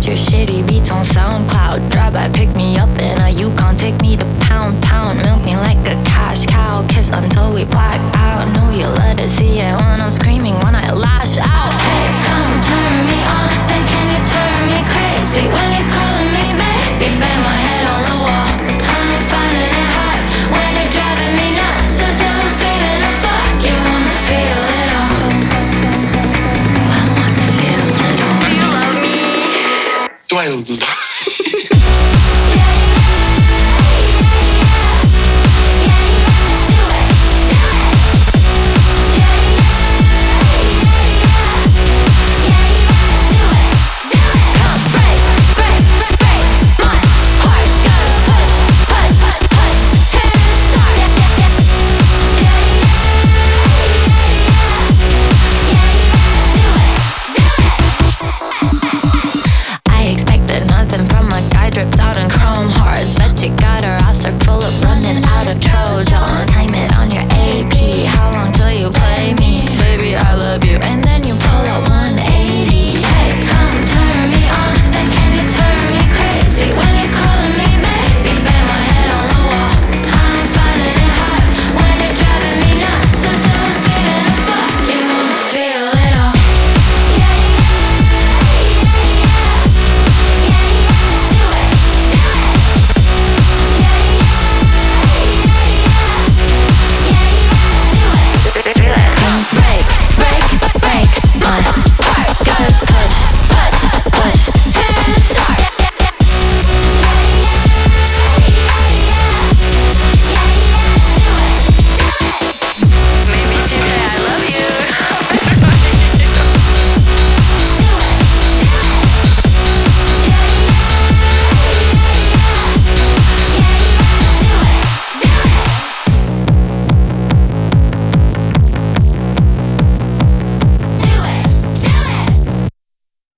Put your shitty beats on SoundCloud. Drive by, pick me up in a Yukon. Take me to Pound Town. Milk me like a cash cow. Kiss until we black out. Know you let us see it when I'm screaming, when I lash out. Hey, come turn me on. Then can you turn me crazy? When you're calling me baby, bang my head on the wall. I'm finding it hard when you're driving me nuts. Until I'm screaming, oh fuck, you wanna feel it all. I wanna feel it all. Do you love me? Do I love?